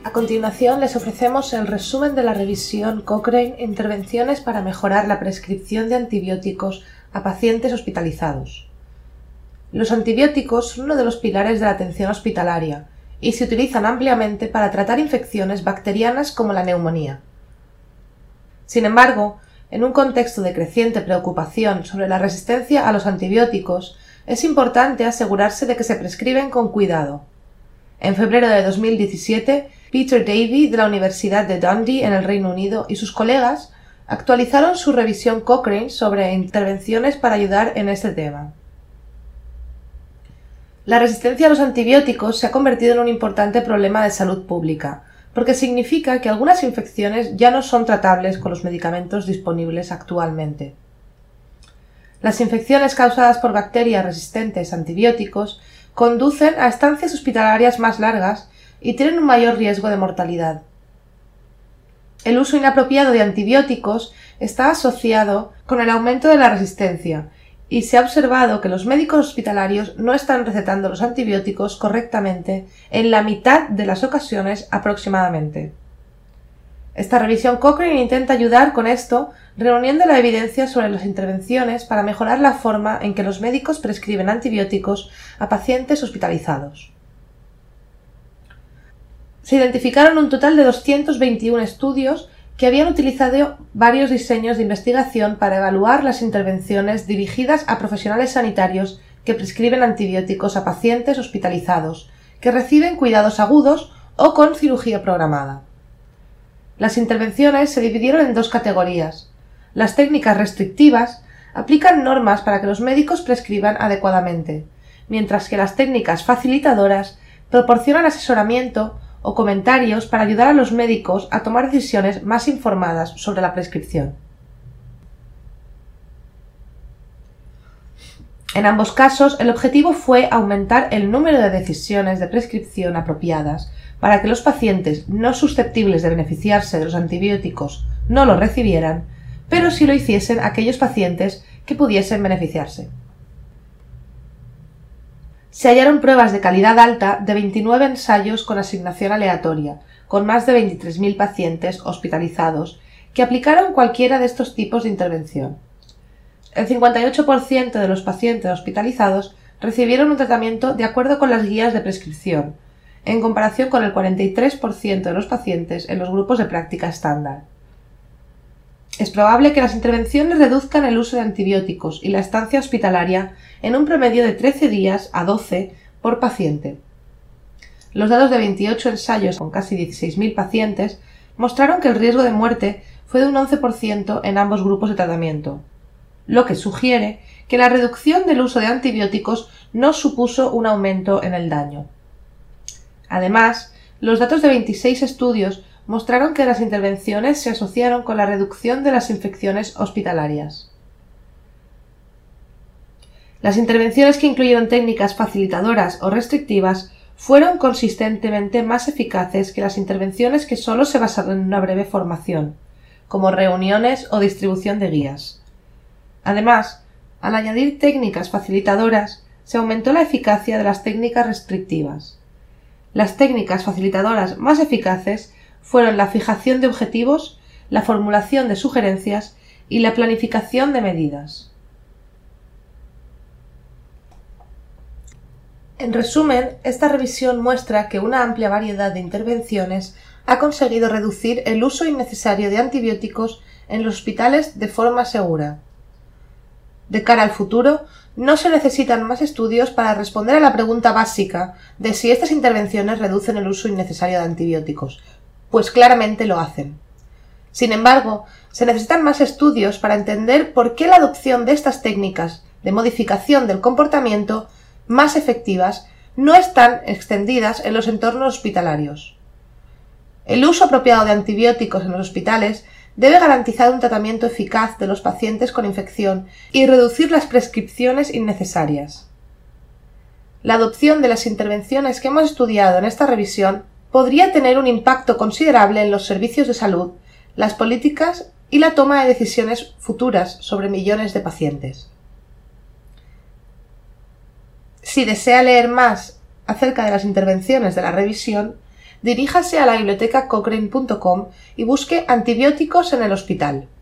A continuación les ofrecemos el resumen de la revisión Cochrane Intervenciones para mejorar la prescripción de antibióticos a pacientes hospitalizados. Los antibióticos son uno de los pilares de la atención hospitalaria y se utilizan ampliamente para tratar infecciones bacterianas como la neumonía. Sin embargo, en un contexto de creciente preocupación sobre la resistencia a los antibióticos, es importante asegurarse de que se prescriben con cuidado. En febrero de 2017, Peter Davey de la Universidad de Dundee en el Reino Unido y sus colegas actualizaron su revisión Cochrane sobre intervenciones para ayudar en este tema. La resistencia a los antibióticos se ha convertido en un importante problema de salud pública, porque significa que algunas infecciones ya no son tratables con los medicamentos disponibles actualmente. Las infecciones causadas por bacterias resistentes a antibióticos conducen a estancias hospitalarias más largas y tienen un mayor riesgo de mortalidad. El uso inapropiado de antibióticos está asociado con el aumento de la resistencia y se ha observado que los médicos hospitalarios no están recetando los antibióticos correctamente en la mitad de las ocasiones aproximadamente. Esta revisión Cochrane intenta ayudar con esto, reuniendo la evidencia sobre las intervenciones para mejorar la forma en que los médicos prescriben antibióticos a pacientes hospitalizados. Se identificaron un total de 221 estudios que habían utilizado varios diseños de investigación para evaluar las intervenciones dirigidas a profesionales sanitarios que prescriben antibióticos a pacientes hospitalizados, que reciben cuidados agudos o con cirugía programada. Las intervenciones se dividieron en dos categorías. Las técnicas restrictivas aplican normas para que los médicos prescriban adecuadamente, mientras que las técnicas facilitadoras proporcionan asesoramiento o comentarios para ayudar a los médicos a tomar decisiones más informadas sobre la prescripción. En ambos casos, el objetivo fue aumentar el número de decisiones de prescripción apropiadas para que los pacientes no susceptibles de beneficiarse de los antibióticos no los recibieran, pero sí lo hiciesen aquellos pacientes que pudiesen beneficiarse. Se hallaron pruebas de calidad alta de 29 ensayos con asignación aleatoria, con más de 23.000 pacientes hospitalizados, que aplicaron cualquiera de estos tipos de intervención. El 58% de los pacientes hospitalizados recibieron un tratamiento de acuerdo con las guías de prescripción, en comparación con el 43% de los pacientes en los grupos de práctica estándar. Es probable que las intervenciones reduzcan el uso de antibióticos y la estancia hospitalaria en un promedio de 13 días a 12 por paciente. Los datos de 28 ensayos con casi 16.000 pacientes mostraron que el riesgo de muerte fue de un 11% en ambos grupos de tratamiento, lo que sugiere que la reducción del uso de antibióticos no supuso un aumento en el daño. Además, los datos de 26 estudios mostraron que las intervenciones se asociaron con la reducción de las infecciones hospitalarias. Las intervenciones que incluyeron técnicas facilitadoras o restrictivas fueron consistentemente más eficaces que las intervenciones que solo se basaron en una breve formación, como reuniones o distribución de guías. Además, al añadir técnicas facilitadoras, se aumentó la eficacia de las técnicas restrictivas. Las técnicas facilitadoras más eficaces fueron la fijación de objetivos, la formulación de sugerencias y la planificación de medidas. En resumen, esta revisión muestra que una amplia variedad de intervenciones ha conseguido reducir el uso innecesario de antibióticos en los hospitales de forma segura. De cara al futuro, no se necesitan más estudios para responder a la pregunta básica de si estas intervenciones reducen el uso innecesario de antibióticos, pues claramente lo hacen. Sin embargo, se necesitan más estudios para entender por qué la adopción de estas técnicas de modificación del comportamiento más efectivas no están extendidas en los entornos hospitalarios. El uso apropiado de antibióticos en los hospitales debe garantizar un tratamiento eficaz de los pacientes con infección y reducir las prescripciones innecesarias. La adopción de las intervenciones que hemos estudiado en esta revisión podría tener un impacto considerable en los servicios de salud, las políticas y la toma de decisiones futuras sobre millones de pacientes. Si desea leer más acerca de las intervenciones de la revisión, diríjase a la biblioteca cochrane.com y busque antibióticos en el hospital.